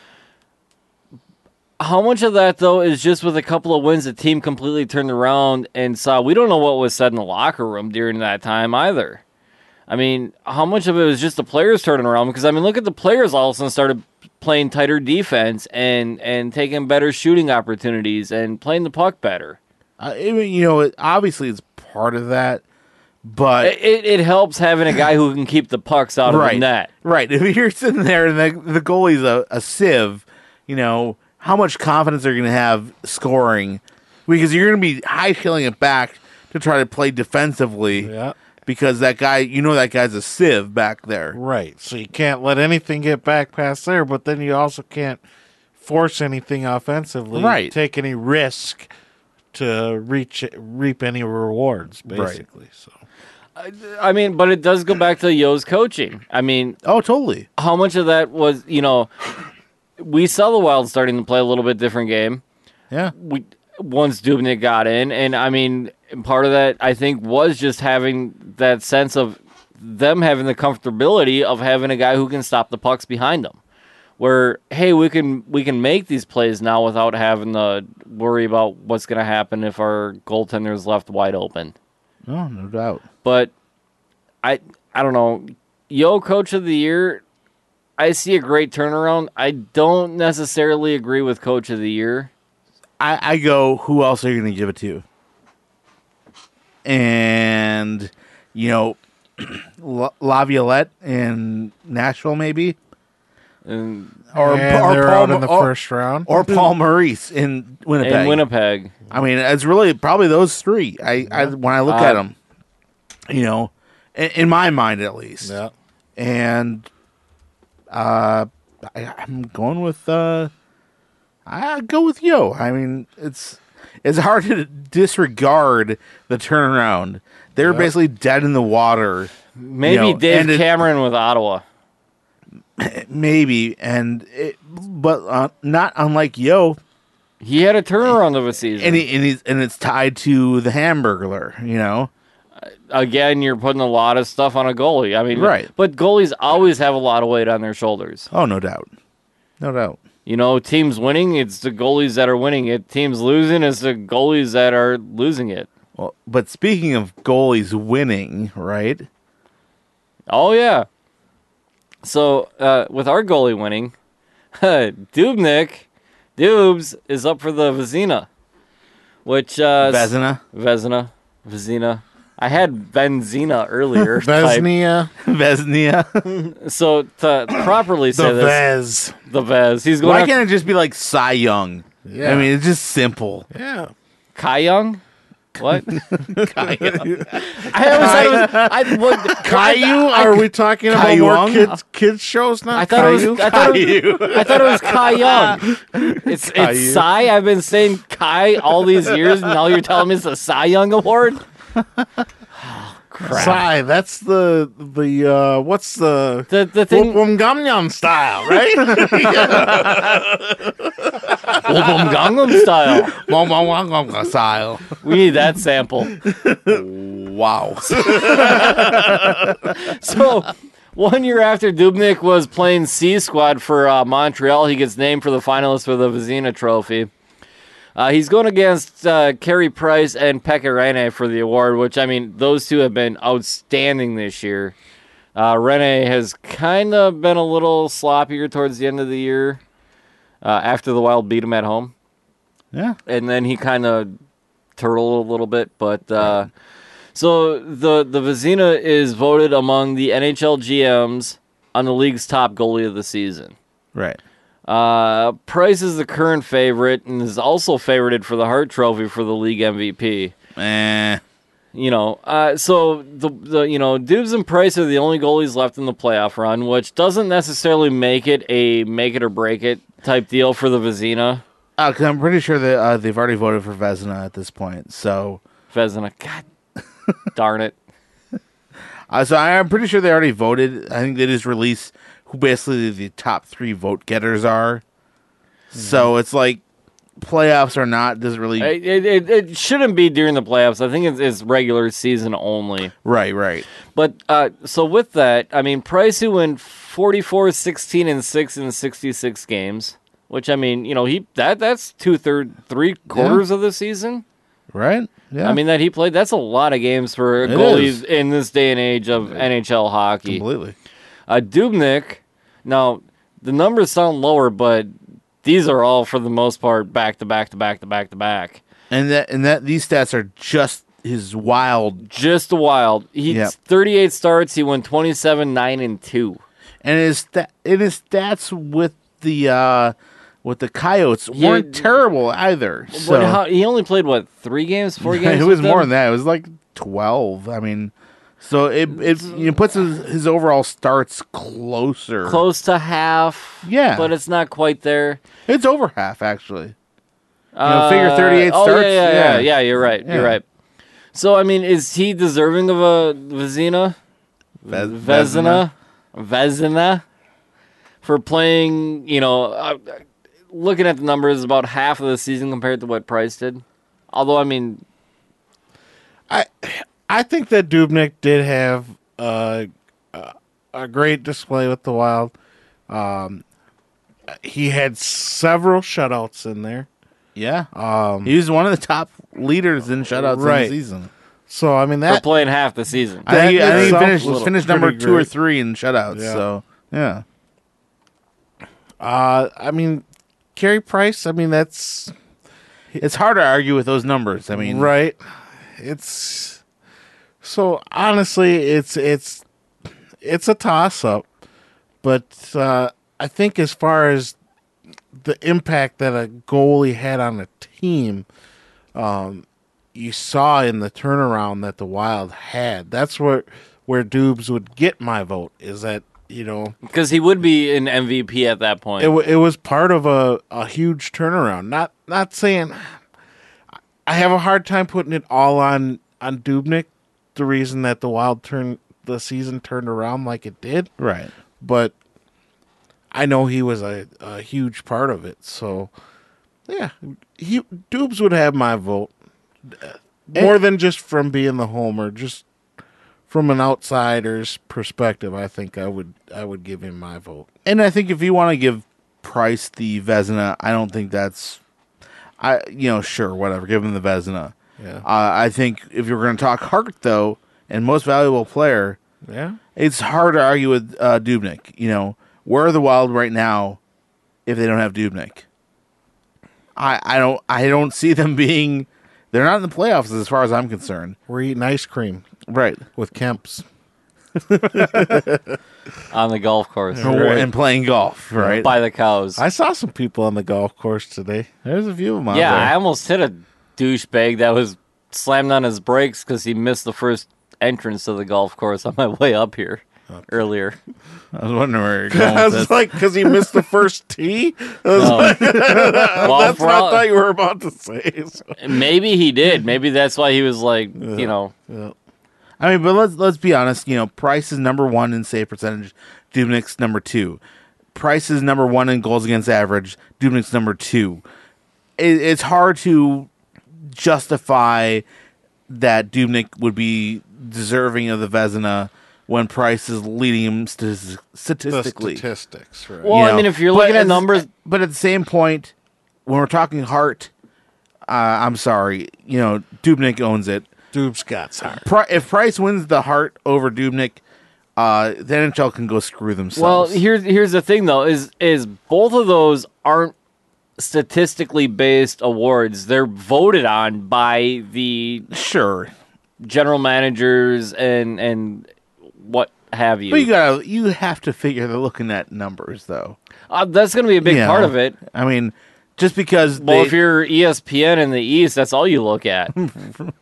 How much of that, though, is just with a couple of wins, the team completely turned around and saw, we don't know what was said in the locker room during that time either. I mean, how much of it was just the players turning around? Because, look at the players all of a sudden started playing tighter defense and taking better shooting opportunities and playing the puck better. Obviously it's part of that, but It helps having a guy who can keep the pucks out of the net. Right. If you're sitting there and the goalie's a sieve, how much confidence are you going to have scoring? Because you're going to be high-tailing it back to try to play defensively. Yeah. because that guy, that guy's a sieve back there. Right. So you can't let anything get back past there, but then you also can't force anything offensively. Right. Take any risk to reap any rewards, basically. So. I mean, but it does go back to Yo's coaching. I mean, Oh, totally. how much of that was, we saw the Wild starting to play a little bit different game. Yeah. Once Dubnyk got in, and I mean, part of that I think was just having that sense of them having the comfortability of having a guy who can stop the pucks behind them. Where, hey, we can make these plays now without having to worry about what's going to happen if our goaltender is left wide open. Oh, no doubt. But I don't know. Yo, Coach of the Year, I see a great turnaround. I don't necessarily agree with Coach of the Year. I go, who else are you going to give it to? And, Laviolette in Nashville, maybe? And They're out in the first round. Or Paul Maurice in Winnipeg. I mean, it's really probably those three. I when I look at them, in my mind at least. Yeah. And I'm going with I go with Yo. I mean, it's hard to disregard the turnaround. They're basically dead in the water. maybe Dave Cameron with Ottawa. Maybe, but not unlike Yo. He had a turnaround of a season. And it's tied to the Hamburglar, Again, you're putting a lot of stuff on a goalie. I mean, right. But goalies always have a lot of weight on their shoulders. Oh, no doubt. No doubt. Teams winning, it's the goalies that are winning it. Teams losing, it's the goalies that are losing it. Well, but speaking of goalies winning, right? Oh, yeah. So, with our goalie winning, Dubnyk is up for the Vezina. Which, Vezina. I had Benzina earlier. Vesnia. So, to properly say this. The Vez. He's going Why can't it just be like Cy Young? Yeah. I mean, it's just simple. Yeah. Kai Young? What? Caillou? Are we talking about more kids shows now? I thought it was Kai Young. It's Cy. I've been saying Kai all these years, and now you're telling me it's a Cy Young Award? Oh, crap. Cy, that's the what's the thing? Gangnam style, right? Gangnam style. Style. We need that sample. Wow. So, 1 year after Dubnyk was playing C squad for Montreal, he gets named for the finalists for the Vezina Trophy. He's going against Carey Price and Pekka Rinne for the award, which, I mean, those two have been outstanding this year. Rinne has kind of been a little sloppier towards the end of the year after the Wild beat him at home. Yeah. And then he kind of turtled a little bit. But so the Vezina is voted among the NHL GMs on the league's top goalie of the season. Right. Price is the current favorite and is also favorited for the Hart Trophy for the league MVP. So the Dubs and Price are the only goalies left in the playoff run, which doesn't necessarily make it a make it or break it type deal for the Vezina. Because I'm pretty sure that they've already voted for Vezina at this point. So Vezina, God darn it. So I'm pretty sure they already voted. I think they just released who basically the top 3 vote getters are. Mm-hmm. So it's like playoffs or not doesn't really. It shouldn't be during the playoffs. I think it's regular season only. Right. But so with that, I mean, Price who went 44, 16, and 6 in 66 games, which I mean, that's 3/4 of the season. Right. Yeah. I mean that he played. That's a lot of games for goalies in this day and age of NHL hockey. Completely. Dubnyk. Now the numbers sound lower, but these are all for the most part back to back. And these stats are just his Wild. Just the Wild. He's 38 starts. He won 27, 9, and 2. And his stats with the Coyotes weren't terrible either. So he only played 3 games, 4 games? It was more than that. It was like 12. I mean, So it puts his overall starts closer. Close to half. Yeah. But it's not quite there. It's over half, actually. Figure 38 oh, starts. Yeah, you're right. Yeah. You're right. So, I mean, is he deserving of a Vezina? Vezina? For playing, looking at the numbers, about half of the season compared to what Price did. Although, I mean... I think that Dubnyk did have a great display with the Wild. He had several shutouts in there. Yeah. He was one of the top leaders in shutouts in the season. So, I mean, For that... playing half the season. I think he itself finished was number pretty 2 or great. 3 in shutouts. Yeah. So, yeah. I mean, Carey Price, I mean, that's... It's hard to argue with those numbers. I mean... Right. It's... So, honestly, it's a toss-up. But I think as far as the impact that a goalie had on a team, you saw in the turnaround that the Wild had. That's where Dubes would get my vote, is that, Because he would be an MVP at that point. it was part of a huge turnaround. Not saying... I have a hard time putting it all on Dubnyk, the reason that the Wild the season turned around like it did. Right. But I know he was a huge part of it. So, yeah, Dubes would have my vote. More than just from being the homer, just from an outsider's perspective, I think I would give him my vote. And I think if you want to give Price the Vezina, I don't think that's... sure, whatever, give him the Vezina. Yeah. I think if you're going to talk Hart, though, and most valuable player... Yeah. It's hard to argue with Dubnyk. Where are the Wild right now if they don't have Dubnyk? I don't see them being. They're not in the playoffs as far as I'm concerned. We're eating ice cream Right. with Kemp's. on the golf course. And playing golf. Right. By the cows. I saw some people on the golf course today. There's a few of them out Yeah, I there. almost hit a douchebag that was slammed on his brakes because he missed the first entrance to the golf course on my way up here earlier. I was wondering where you're going I with was this. like, because he missed the first tee? Well, That's for what I all- thought you were about to say. So. maybe he did. Maybe that's why he was like, I mean, but let's be honest. Price is number 1 in save percentage. Dubnyk's number 2. Price is number 1 in goals against average. Dubnyk's number 2. It's hard to justify that Dubnyk would be deserving of the Vezina when Price is leading him statistically. The statistics, right? well, I mean, if you're looking at numbers, But at the same point, when we're talking Hart, I'm sorry, Dubnyk owns it. Dubes got heart. If Price wins the Hart over Dubnyk, the NHL can go screw well, themselves. here's the thing though, is both of those aren't statistically based awards. They're voted on by the Sure, general managers and what have you. but you have to figure they're looking at numbers, though. That's going to be a big You part know, of it. I mean, just because Well, if you're ESPN in the East, that's all you look at, or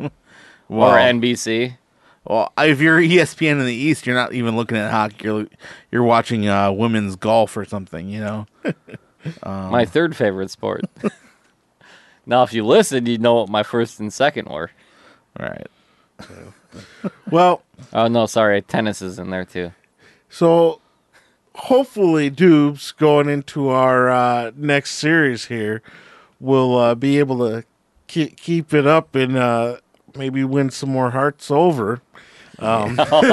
NBC. Well, if you're ESPN in the East, you're not even looking at hockey. You're watching women's golf or something. My third favorite sport. Now, if you listen, you know what my first and second were. Right. Well, Oh no, sorry, tennis is in there too. so hopefully Dubes going into our next series here will be able to keep it up and maybe win some more hearts over. Oh,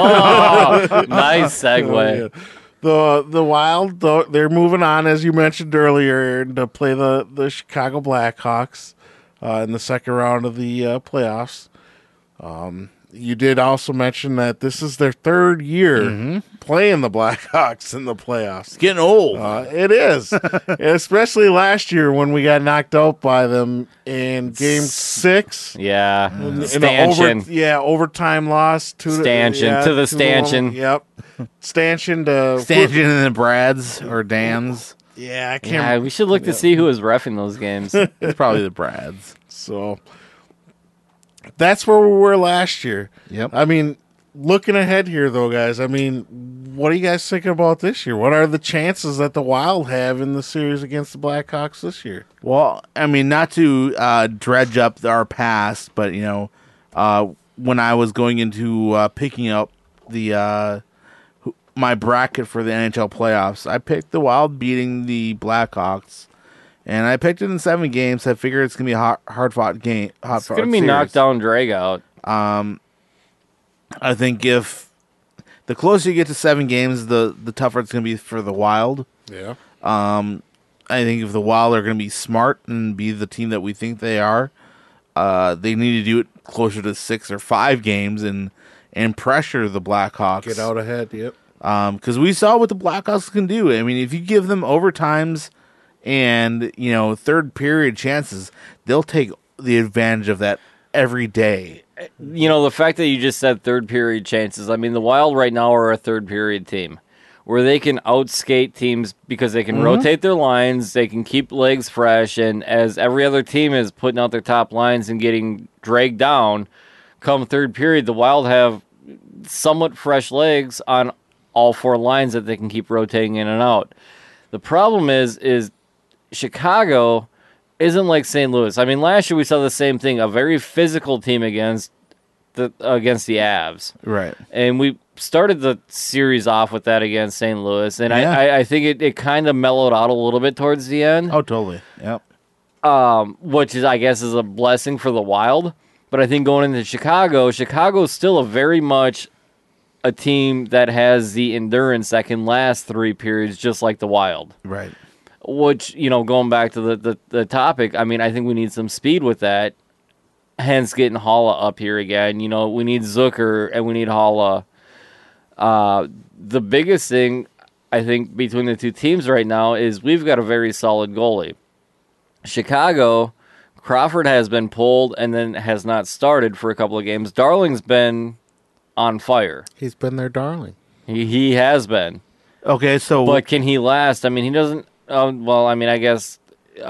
nice segue. The Wild, though, they're moving on, as you mentioned earlier, to play the Chicago Blackhawks in the second round of the playoffs. You did also mention that this is their third year playing the Blackhawks in the playoffs. It's getting old. It is, especially last year when we got knocked out by them in Game 6. Yeah, In a stanchion. overtime loss to Stanchion, to the stanchion. Yep, stanchion to Stanchion and the Brads or Dans. Yeah, I can't. Yeah, we should look to see who was reffing those games. It's probably the Brads. So that's where we were last year. Yep. I mean, looking ahead here, though, guys, I mean, what are you guys thinking about this year? What are the chances that the Wild have in the series against the Blackhawks this year? Well, I mean, not to dredge up our past, but when I was going into picking up the my bracket for the NHL playoffs, I picked the Wild beating the Blackhawks, and I picked it in 7 games. I figured it's gonna be a hard fought game. It's gonna be knockdown drag out. I think if the closer you get to 7 games, the tougher it's gonna be for the Wild. Yeah. I think if the Wild are going to be smart and be the team that we think they are, they need to do it closer to 6 or 5 games and pressure the Blackhawks. Get out ahead, yep. Because we saw what the Blackhawks can do. I mean, if you give them overtimes and, third period chances, they'll take the advantage of that every day. The fact that you just said third period chances, I mean, the Wild right now are a third period team where they can outskate teams because they can rotate their lines, they can keep legs fresh, and as every other team is putting out their top lines and getting dragged down, come third period, the Wild have somewhat fresh legs on all 4 lines that they can keep rotating in and out. The problem is Chicago isn't like St. Louis. I mean, last year we saw the same thing, a very physical team against the Avs. Right. And we started the series off with that against St. Louis, and Yeah. I think it kind of mellowed out a little bit towards the end. Oh, totally. Yep. Which is, I guess, is a blessing for the Wild. But I think going into Chicago's still a very much a team that has the endurance that can last 3 periods, just like the Wild. Right. Which, going back to the topic, I mean, I think we need some speed with that. Hence getting Haula up here again. We need Zucker and we need Haula. The biggest thing, I think, between the two teams right now is we've got a very solid goalie. Chicago, Crawford has been pulled and then has not started for a couple of games. Darling's been on fire. He's been their darling. He has been. Okay, so... But can he last? I mean, he doesn't... I guess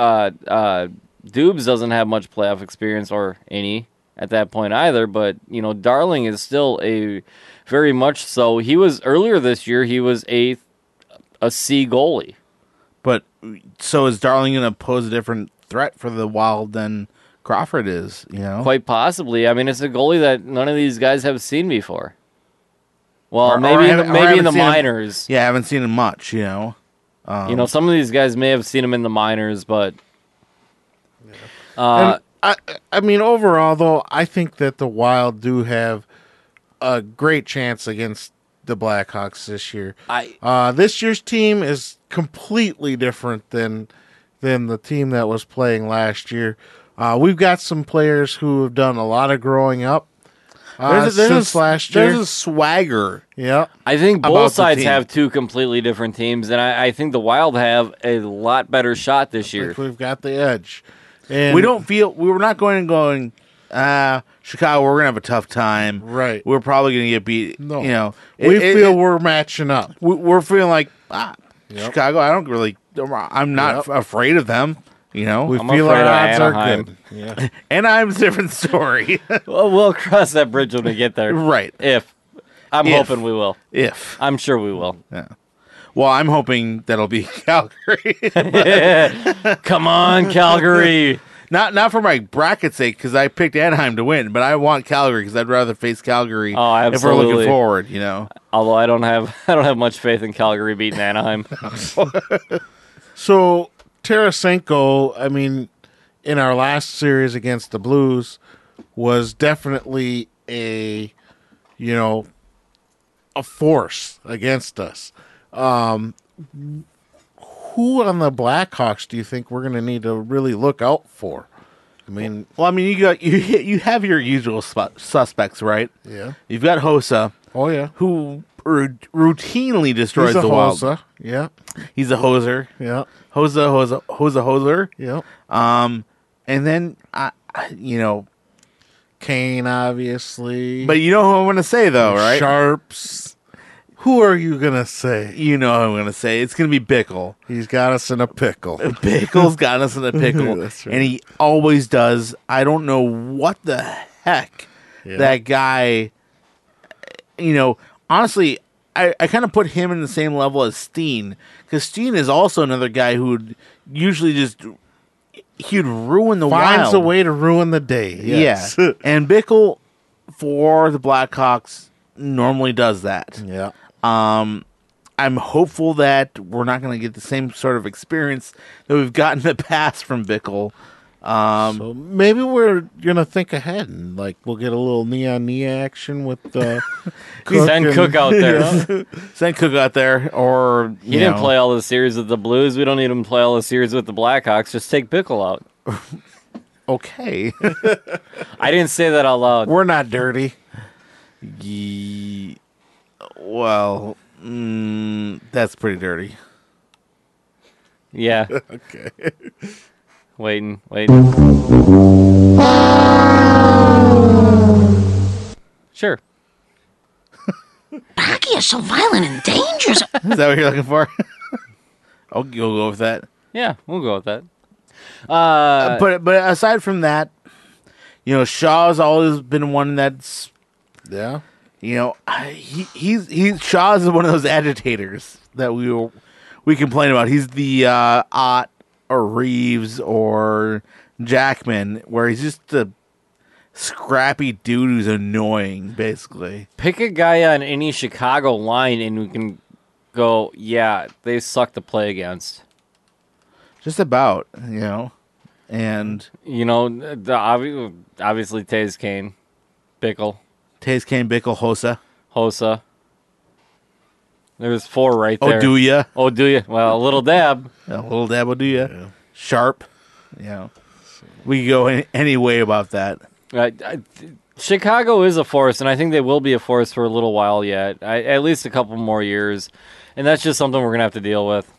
Dubes doesn't have much playoff experience or any at that point either, but, Darling is still a very much so. He was, earlier this year, he was a C goalie. But, so is Darling going to pose a different threat for the Wild than Crawford is, Quite possibly. I mean, it's a goalie that none of these guys have seen before. Well, Or maybe haven't in the seen him- minors. Yeah, I haven't seen him much, Some of these guys may have seen him in the minors, but... And I mean, overall, though, I think that the Wild do have a great chance against the Blackhawks this year. This year's team is completely different than the team that was playing last year. We've got some players who have done a lot of growing up since last year. There's a swagger. Yeah. I think About both the sides team. have two completely different teams, and I think the Wild have a lot better shot this year. We've got the edge. And We're not going, Chicago, we're going to have a tough time. Right. We're probably going to get beat. No. We feel we're matching up. we're feeling like, Yep. Chicago, I'm not afraid of them, We I'm feel our afraid of odds are Anaheim. good. Yeah. Anaheim's a different story. Well, we'll cross that bridge when we get there. Right. I'm If. hoping we will. If. I'm sure we will. Yeah. Well, I'm hoping that'll be Calgary. Come on, Calgary. Not for my bracket's sake, because I picked Anaheim to win, but I want Calgary because I'd rather face Calgary Oh, if we're looking absolutely. forward, Although I don't have much faith in Calgary beating Anaheim. So Tarasenko, I mean, in our last series against the Blues, was definitely a force against us. Who on the Blackhawks do you think we're going to need to really look out for? I mean, Well, I mean, you have your usual suspects, right? yeah. You've got Hossa, Oh yeah. who routinely destroys He's a the Wild. Hossa. Yeah. He's a hoser. Yeah. Hoser. Yeah. And then Kane, obviously. but you know who I'm going to say though, right? Sharps. Who are you gonna say? You know who I'm going to say. It's going to be Bickle. He's got us in a pickle. Bickle's got us in a pickle, That's right. and he always does. I don't know what the heck Yeah. that guy. honestly, I kind of put him in the same level as Steen, because Steen is also another guy who would usually he'd ruin the Finds Wild. a way to ruin the day. Yes. Yeah, and Bickle for the Blackhawks normally does that. Yeah. I'm hopeful that we're not going to get the same sort of experience that we've gotten in the past from Bickle. So maybe we're gonna think ahead and we'll get a little knee action with Cook. Send Cook out there. Send Cook out there, or He didn't play all the series with the Blues. We don't need him to play all the series with the Blackhawks. Just take Bickle out. Okay, I didn't say that out loud. We're not dirty. Well, that's pretty dirty. Yeah. Okay. Waiting. Sure. Hockey is so violent and dangerous. Is that what you're looking for? You'll go with that. Yeah, we'll go with that. But aside from that, Shaw's always been one that's Yeah. he's Shaw's one of those agitators that we complain about. He's the Ott or Reeves or Jackman, where he's just a scrappy dude who's annoying, basically. Pick a guy on any Chicago line and we can go, yeah, they suck to play against. Just about, and Obviously Taze Kane, Bickle, Taze Kane, Bickle, Hossa. There's 4 right there. Oduya. Oh, do you? Well, a little dab. A little dab Oduya. Yeah. Sharp. We could go any way about that. Chicago is a force, and I think they will be a force for a little while yet. At least a couple more years. And that's just something we're going to have to deal with.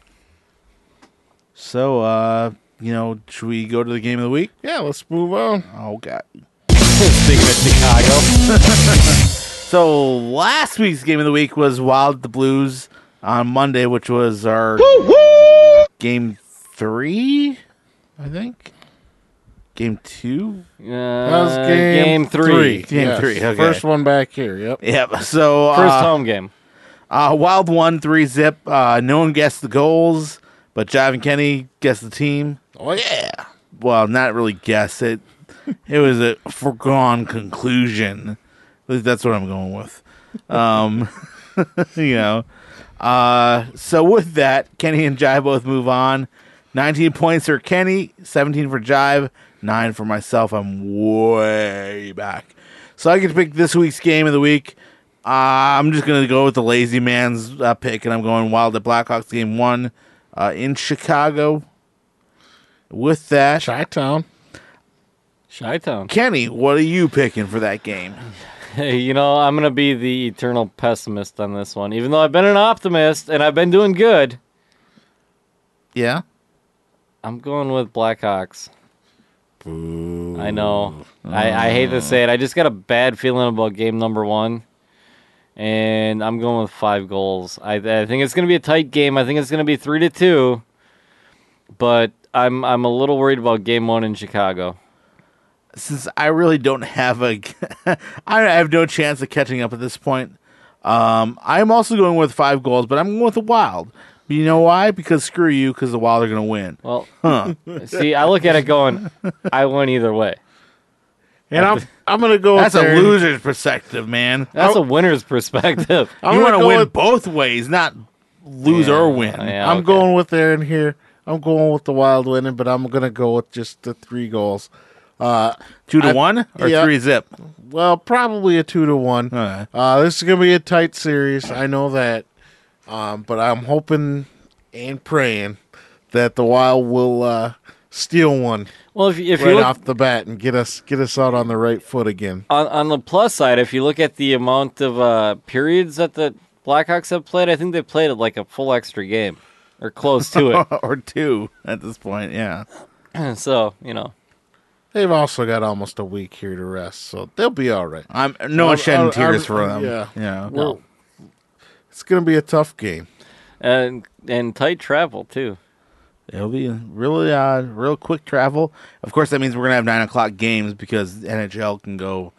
So, should we go to the game of the week? Yeah, let's move on. Oh, God. Speaking of Chicago. So, last week's game of the week was Wild at the Blues on Monday, which was our game 3, I think. Game 2? That was game 3. Game 3, okay. First one back here, yep. Yep, so... First home game. Wild won 3-0. No one guessed the goals, but Jive and Kenny guessed the team. Oh, yeah. Well, not really guess it. It was a foregone conclusion. At least that's what I'm going with. So with that, Kenny and Jive both move on. 19 points for Kenny, 17 for Jive, 9 for myself. I'm way back. So I get to pick this week's game of the week. I'm just going to go with the lazy man's pick, and I'm going Wild at Blackhawks game 1 in Chicago. With that, Chi-Town. Kenny, what are you picking for that game? Hey, I'm going to be the eternal pessimist on this one. Even though I've been an optimist and I've been doing good, Yeah? I'm going with Blackhawks. Boo. I know. I hate to say it. I just got a bad feeling about game number 1. And I'm going with 5 goals. I think it's going to be a tight game. I think it's going to be 3-2. But I'm a little worried about game 1 in Chicago. Since I really don't have I have no chance of catching up at this point. I'm also going with 5 goals, but I'm going with the Wild. You know why? Because screw you, because the Wild are going to win. Well, see, I look at it going, I win either way. And I'm going to go That's with a loser's perspective, man. That's a winner's perspective. You want to win both ways, not lose or win. Yeah, I'm going with Aaron here. I'm going with the Wild winning, but I'm going to go with just the 3 goals. 2-1 or yeah. 3-0? Well, probably a 2-1. Right. This is going to be a tight series. I know that. But I'm hoping and praying that the Wild will steal one Well, if you right look off the bat and get us out on the right foot again. on the plus side, if you look at the amount of periods that the Blackhawks have played, I think they played like a full extra game or close to or 2 at this point, yeah. it. So, They've also got almost a week here to rest, so they'll be all right. I'm shedding tears for them. Yeah. no. It's going to be a tough game. And tight travel, too. It'll be really real quick travel. Of course, that means we're going to have 9 o'clock games because NHL can go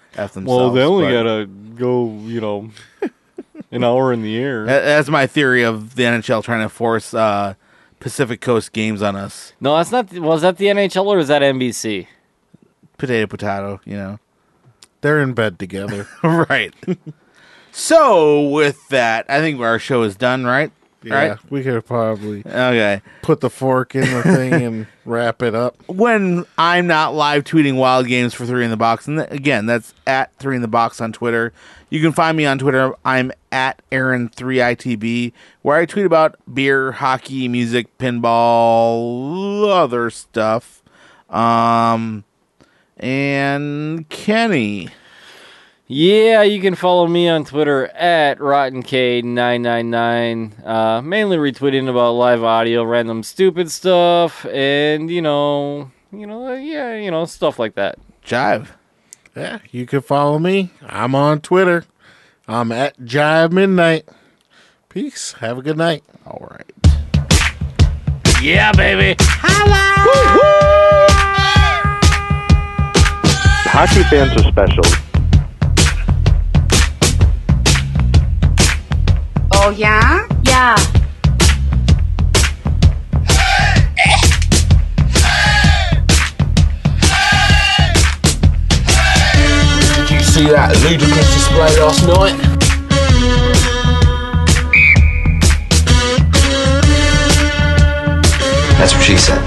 F themselves. Well, they only but gotta go, an hour in the air. that's my theory of the NHL trying to force Pacific Coast games on us. No, that's not. Was that the NHL or is that NBC? Potato, They're in bed together. Right. So, with that, I think our show is done, right? Yeah, Right? we could probably Okay. put the fork in the thing and wrap it up. When I'm not live tweeting wild games for 3 in the Box, and again, that's at 3 in the Box on Twitter. You can find me on Twitter. I'm at Aaron3ITB, where I tweet about beer, hockey, music, pinball, other stuff. And Kenny. Yeah, you can follow me on Twitter at RottenK999. Mainly retweeting about live audio, random stupid stuff, and stuff like that. Jive. Yeah, you can follow me. I'm on Twitter. I'm at Jive Midnight. Peace. Have a good night. All right. Yeah, baby. Hockey fans are special. Oh, yeah? Yeah. Did you see that ludicrous display last night? That's what she said.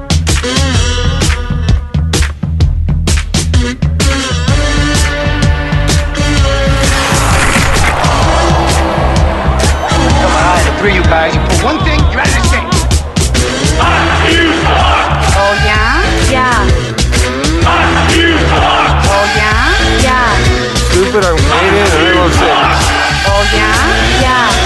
You guys, for one thing, you understand. Oh, yeah? Yeah. Oh, yeah? Yeah. Stupid, I'm Canadian, and I love sex. Oh, yeah? Yeah.